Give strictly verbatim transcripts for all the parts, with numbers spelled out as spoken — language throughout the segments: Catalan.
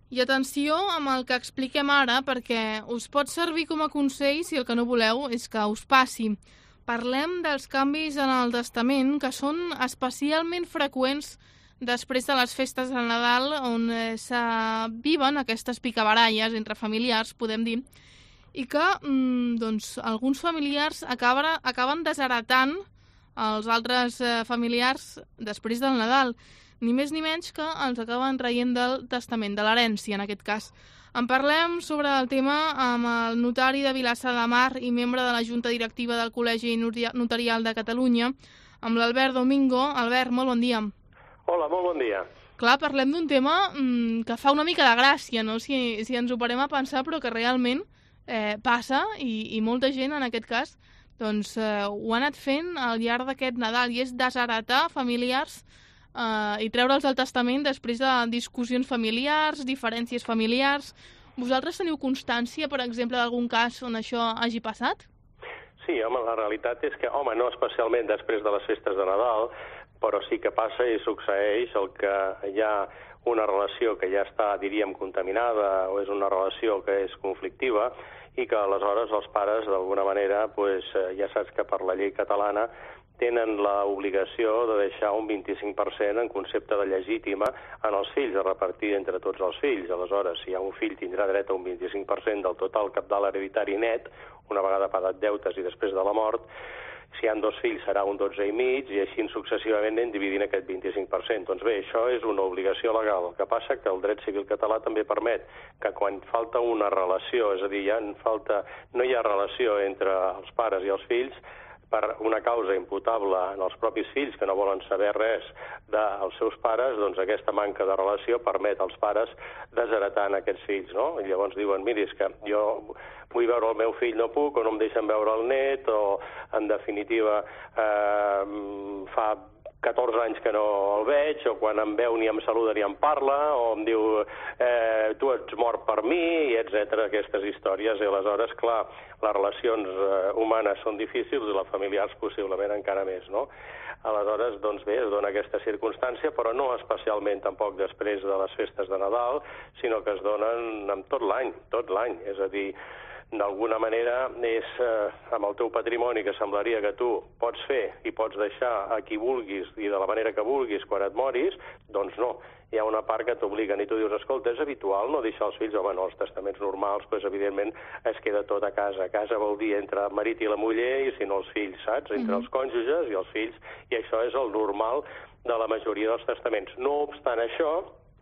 I atenció amb el que expliquem ara, perquè us pot servir com a consell si el que no voleu és que us passi. Parlem dels canvis en el testament, que són especialment freqüents després de les festes de Nadal, on eh, se viven aquestes picabaralles entre familiars, podem dir, i que mm, doncs, alguns familiars acaba, acaben desheretant els altres eh, familiars després del Nadal. Ni més ni menys que els acaben traient del testament, de l'herència en aquest cas. En parlem sobre el tema amb el notari de Vilassar de Mar i membre de la Junta Directiva del Col·legi Notarial de Catalunya, amb l'Albert Domingo. Albert, molt bon dia. Hola, molt bon dia. Clar, parlem d'un tema mmm, que fa una mica de gràcia, no? si, si ens ho parem a pensar, però que realment eh, passa i, i molta gent, en aquest cas, doncs, eh, ho ha anat fent al llarg d'aquest Nadal, i és desheretar familiars Uh, i treure'ls del testament després de discussions familiars, diferències familiars. Vosaltres teniu constància, per exemple, d'algun cas on això hagi passat? Sí, home, la realitat és que, home, no especialment després de les festes de Nadal, però sí que passa i succeeix el que hi ha una relació que ja està, diríem, contaminada, o és una relació que és conflictiva, i que aleshores els pares, d'alguna manera, pues, ja saps que per la llei catalana tenen l'obligació de deixar un vint-i-cinc per cent en concepte de legítima en els fills, a repartir entre tots els fills. Aleshores, si hi ha un fill, tindrà dret a un vint-i-cinc per cent del total cabdal hereditari net, una vegada pagat deutes i després de la mort. Si hi ha dos fills, serà un dotze i mig, i així successivament anem dividint aquest vint-i-cinc per cent. Doncs bé, això és una obligació legal. El que passa que el dret civil català també permet que quan falta una relació, és a dir, ja falta, no hi ha relació entre els pares i els fills, per una causa imputable en els propis fills que no volen saber res dels seus pares, doncs aquesta manca de relació permet als pares desheretar en aquests fills, no? I llavors diuen, miri, és que jo vull veure el meu fill, no puc, o no em deixen veure el net, o en definitiva eh, fa catorze anys que no el veig, o quan em veu ni em saluda ni em parla, o em diu eh, tu ets mort per mi, i etcètera, aquestes històries. I aleshores, clar, les relacions eh, humanes són difícils i les familiars possiblement encara més, no? Aleshores, doncs bé, es dona aquesta circumstància, però no especialment tampoc després de les festes de Nadal, sinó que es donen amb tot l'any, tot l'any, és a dir, d'alguna manera és eh, amb el teu patrimoni que semblaria que tu pots fer i pots deixar a qui vulguis i de la manera que vulguis quan et moris, doncs no. Hi ha una part que t'obliguen i tu dius, escolta, és habitual no deixar els fills? Home, no, els testaments normals, doncs, evidentment, es queda tot a casa. A casa vol dir entre el marit i la muller i si no els fills, saps? Entre mm-hmm. els cònjuges i els fills, i això és el normal de la majoria dels testaments. No obstant això,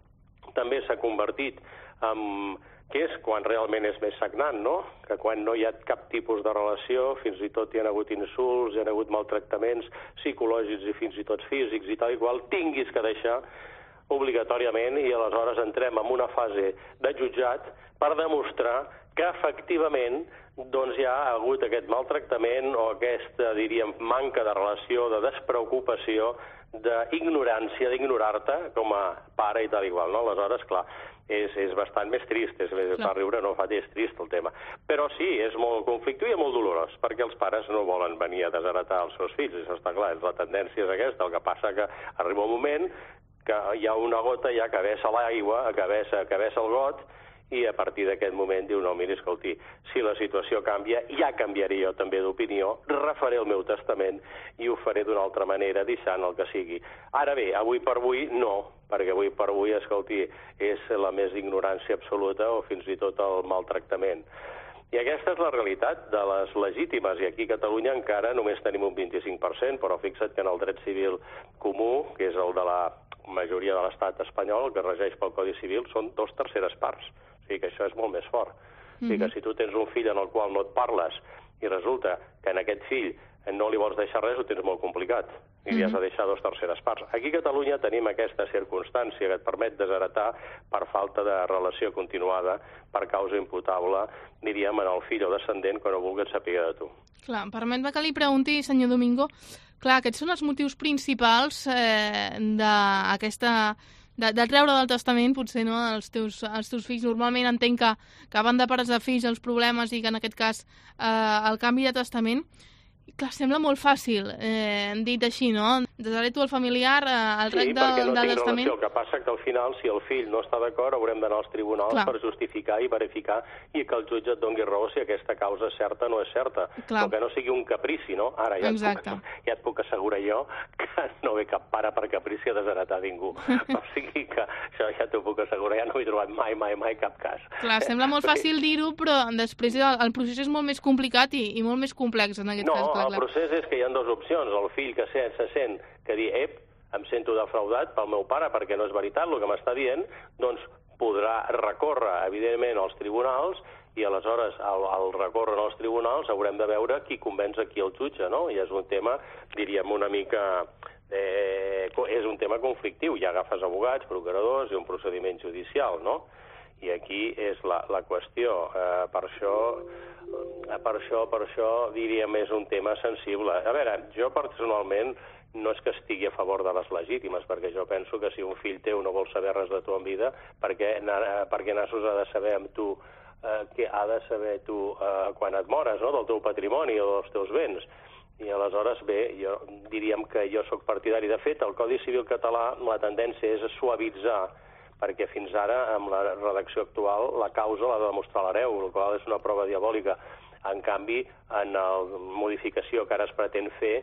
també s'ha convertit en que és quan realment és més sagnant, no? Que quan no hi ha cap tipus de relació, fins i tot hi ha hagut insults, hi ha hagut maltractaments psicològics i fins i tot físics i tal i qual, tinguis que deixar obligatòriament, i aleshores entrem en una fase de jutjat per demostrar que efectivament doncs hi ha hagut aquest maltractament o aquesta, diríem, manca de relació, de despreocupació, d'ignorància, d'ignorar-te com a pare i tal i qual, no? Aleshores, clar, és, és bastant més trist, és, fa riure, no fa, és trist el tema. Però sí, és molt conflictiu i molt dolorós, perquè els pares no volen venir a desheretar els seus fills, això està clar, la tendència és aquesta, el que passa que arriba un moment que hi ha una gota ja que vessa l'aigua, que vessa, que vessa el got, i a partir d'aquest moment diu, no, miri, escolti, si la situació canvia, ja canviaré jo també d'opinió, refaré el meu testament i ho faré d'una altra manera, deixant el que sigui. Ara bé, avui per avui no, perquè avui per avui, escolti, és la més ignorància absoluta o fins i tot el maltractament. I aquesta és la realitat de les legítimes, i aquí a Catalunya encara només tenim un vint-i-cinc per cent, però fixa't que en el dret civil comú, que és el de la majoria de l'estat espanyol, el que regeix pel Codi Civil, són dos terceres parts. O sigui que això és molt més fort. O sigui que si tu tens un fill en el qual no et parles i resulta que en aquest fill no li vols deixar res, ho tens molt complicat. I li has de deixar dos terceres parts. Aquí a Catalunya tenim aquesta circumstància que et permet desheretar per falta de relació continuada, per causa imputable, diríem, en el fill o descendent que no vulgui saber de tu. Clar, permet que li pregunti, senyor Domingo, clar, aquests són els motius principals eh, d'aquesta... De, de treure del testament, potser, no, els teus, els teus fills. Normalment entenc que, que van de pares a fills els problemes i que en aquest cas eh, el canvi de testament, clar, sembla molt fàcil, eh, dit així, no? deshereu tu el familiar al sí, rec del, no del tinc testament. Relació. El que passa que al final, si el fill no està d'acord, haurem d'anar als tribunals Clar. per justificar i verificar i que el jutge et doni raó si aquesta causa és certa o no és certa. Clar. O que no sigui un caprici, no? Ara ja et, puc, ja et puc assegurar jo que no ve cap pare per caprici a desheretar ningú. O sigui que això ja t'ho puc assegurar, ja no he trobat mai, mai, mai cap cas. Clar, sembla molt fàcil dir-ho, però després el, el procés és molt més complicat i, i molt més complex en aquest no, cas. No, el procés és que hi ha dues opcions. El fill que se, se sent que dir, ep, em sento defraudat pel meu pare perquè no és veritat el que m'està dient, doncs podrà recórrer, evidentment, als tribunals i aleshores, al, al recórrer als tribunals, haurem de veure qui convenç aquí el jutge, no? I és un tema, diríem, una mica... Eh, és un tema conflictiu. Ja agafes abogats, procuradors i un procediment judicial, no? I aquí és la, la qüestió. Eh, per això, per això, per això, diríem, és un tema sensible. A veure, jo personalment no és que estigui a favor de les legítimes, perquè jo penso que si un fill teu no vol saber res de tu en vida, perquè, perquè nassos ha de saber amb tu eh, què ha de saber tu eh, quan et mores, no?, del teu patrimoni o dels teus béns. I aleshores, bé, jo diríem que jo sóc partidari. De fet, el Codi Civil català, la tendència és a suavitzar, perquè fins ara, amb la redacció actual, la causa l'ha de demostrar l'hereu, el qual és una prova diabòlica. En canvi, en la modificació que ara es pretén fer,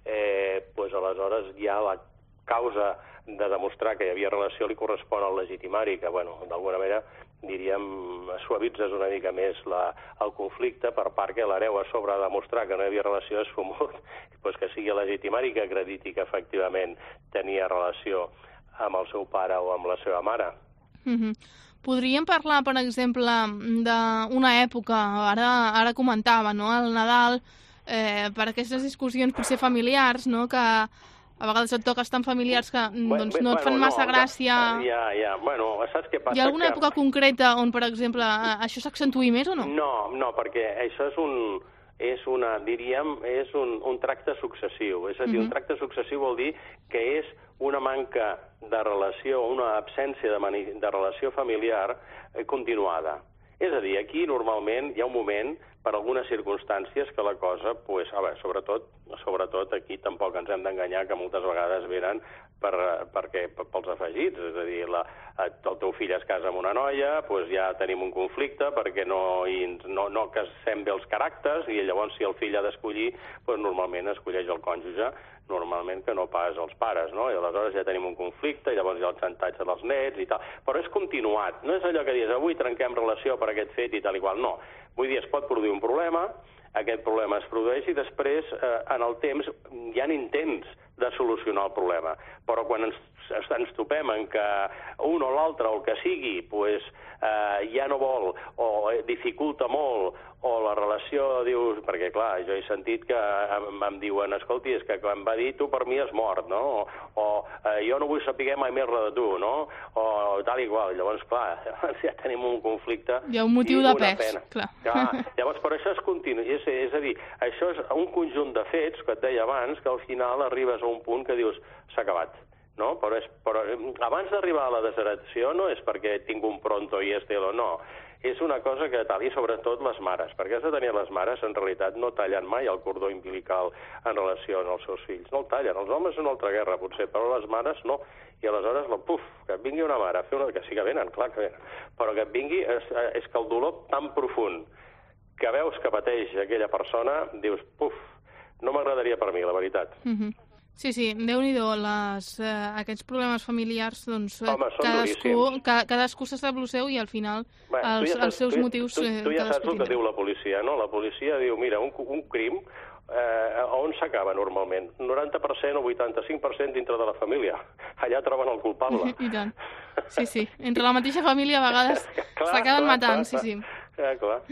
eh, doncs aleshores ja la causa de demostrar que hi havia relació li correspon al legitimari, que, bueno, d'alguna manera, diríem, suavitzes una mica més la, el conflicte per part que l'hereu a sobre de demostrar que no hi havia relació és fumut, doncs que sigui el legitimari que acrediti que efectivament tenia relació amb el seu pare o amb la seva mare. Mm-hmm. Podríem parlar, per exemple, d'una època, ara, ara comentava, no?, el Nadal, eh, per aquestes discussions potser familiars, no?, que a vegades et toca estar amb familiars que doncs, no et fan bueno, massa no, gràcia. Ja, ja, bueno, saps què passa? Hi ha alguna que... època concreta on, per exemple, això s'accentuï més o no? No, no, perquè això és un, és una, diríem, és un, un tracte successiu. És a dir, uh-huh. un tracte successiu vol dir que és una manca de relació, una absència de, mani... de relació familiar eh, continuada. És a dir, aquí normalment hi ha un moment, per algunes circumstàncies, que la cosa, pues, a veure, sobretot, sobretot aquí tampoc ens hem d'enganyar que moltes vegades venen per, perquè, pels afegits, és a dir, la, el teu fill es casa amb una noia, pues ja tenim un conflicte perquè no, i no, no casem bé els caràcters i llavors si el fill ha d'escollir, pues normalment escolleix el cònjuge, normalment que no pas els pares, no? I aleshores ja tenim un conflicte, i llavors hi ha el xantatge dels nets i tal. Però és continuat, no és allò que dius, avui trenquem relació per aquest fet i tal i qual, no. Vull dir, es pot produir un problema, aquest problema es produeix i després, eh, en el temps, hi ha intents de solucionar el problema. Però quan ens, ens topem en que un o l'altre, o el que sigui, pues, eh, ja no vol o dificulta molt, o la relació, dius, perquè clar, jo he sentit que em, em diuen, escolti, és que quan va dir tu per mi és mort, no? O, o eh, jo no vull saber mai més res de tu, no? O tal i qual. Llavors, clar, ja tenim un conflicte. Hi ha un motiu de pes, clar. clar. Llavors, per això és continu. És, és a dir, això és un conjunt de fets, que et deia abans, que al final arribes a un punt que dius, s'ha acabat. No? Però, és, però abans d'arribar a la desheredació no és perquè tinc un pronto i este o no. És una cosa que tal, i sobretot les mares, perquè has de tenir les mares, en realitat, no tallen mai el cordó umbilical en relació amb els seus fills. No el tallen. Els homes és una altra guerra, potser, però les mares no. I aleshores, la, puf, que et vingui una mare a fer una... Que sí que venen, clar que venen. Però que et vingui... És, és que el dolor tan profund que veus que pateix aquella persona, dius, puf, no m'agradaria per mi, la veritat. Mm-hmm. Sí, sí, Déu-n'hi-do, les, eh, aquests problemes familiars, doncs, Home, cadascú, ca, cadascú se sap el seu i al final Bé, els, ja saps, els seus tu, motius... Tu, tu ja saps el que tindrà. diu la policia, no? La policia diu, mira, un, un crim, eh, on s'acaba normalment? noranta per cent o vuitanta-cinc per cent dintre de la família. Allà troben el culpable. I tant. Sí, sí. Entre la mateixa família a vegades s'acaben matant, clar, sí, sí. Clar, clar.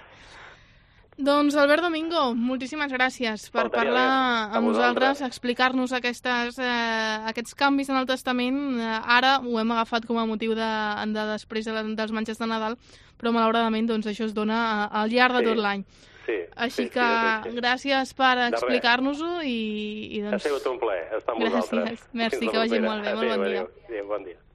Doncs, Albert Domingo, moltíssimes gràcies per Faltaria parlar res. amb nosaltres, explicar-nos aquestes, eh, aquests canvis en el testament. Eh, ara ho hem agafat com a motiu de, de després de, dels menjars de Nadal, però malauradament doncs, això es dona al llarg de sí, tot l'any. Sí, Així sí, que sí, sí, sí. gràcies per explicar-nos-ho i, i doncs... Ha sigut un plaer estar amb gràcies. vosaltres. Merci, que vagi molt bé, molt bon dia. Adéu, adéu, bon dia.